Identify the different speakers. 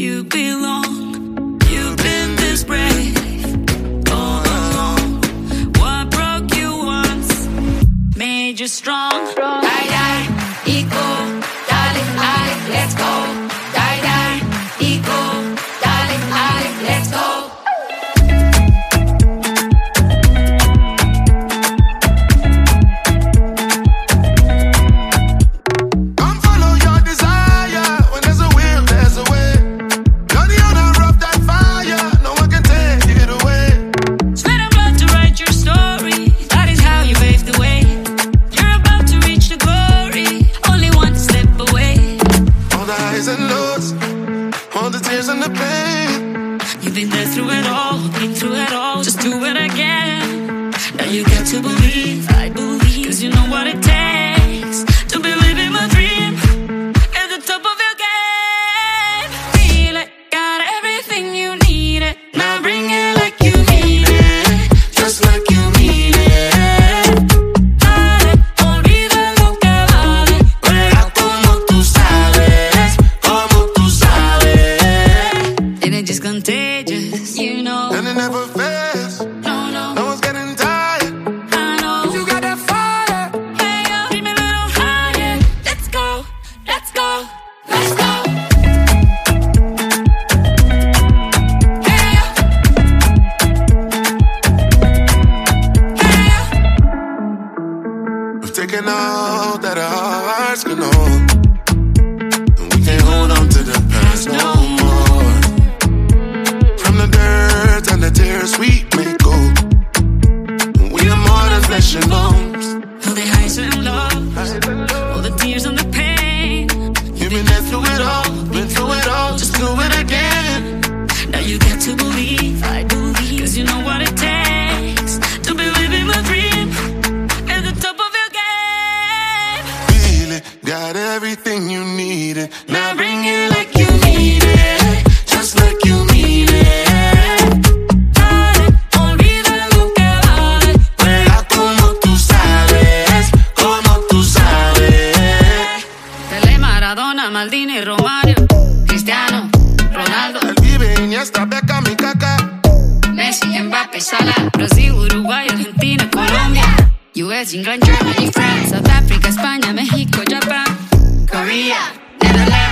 Speaker 1: you belong. You've been this brave all along. What broke you once made you strong.
Speaker 2: Die, die, eco, darling, let's go. Die, die, eco, darling, let's go.
Speaker 1: You've been there through it all, been through it all. Just do it again. Now you got to believe, I believe, 'cause you know what it takes to be living my dream at the top of your game. Feel it, got everything you need it. Now bring it like you need it, just like you need it. Dale, olvida lo que vale, juega como tú sabes, como tú sabes. And it just contagious, you know.
Speaker 3: And it never fails. No one's getting tired.
Speaker 1: I know.
Speaker 3: You got that fire.
Speaker 1: Hey, yo, keep me a little higher. Let's go, let's go, let's go. Hey, yo. Hey, yo.
Speaker 3: We've taken all that our hearts can hold, and we can't hold on to the past no more. From the dirt and the tears we may go, we are more than flesh and bones.
Speaker 1: All the highs and lows, all the tears and the pain.
Speaker 3: You've been there through it all, been through it all. Just do it again.
Speaker 1: Now you got to believe, I believe, 'cause you know what it takes to be living my dream at the top of your game.
Speaker 3: Feel it, got everything you needed. Now bring it like you need it, just like you need it.
Speaker 1: Dale, olvida lo que vale.
Speaker 3: Juega como tú sabes, como tú sabes.
Speaker 1: Pelé, Maradona, Maldini, Romario, Cristiano, Ronaldo,
Speaker 3: El Vive, Iniesta, Beckham y Kaká.
Speaker 1: Messi, Mbappé, Salah, Brasil, Uruguay, Argentina, Colombia, US, England, Germany, France, South Africa, España, México, Japan, Korea, Netherlands.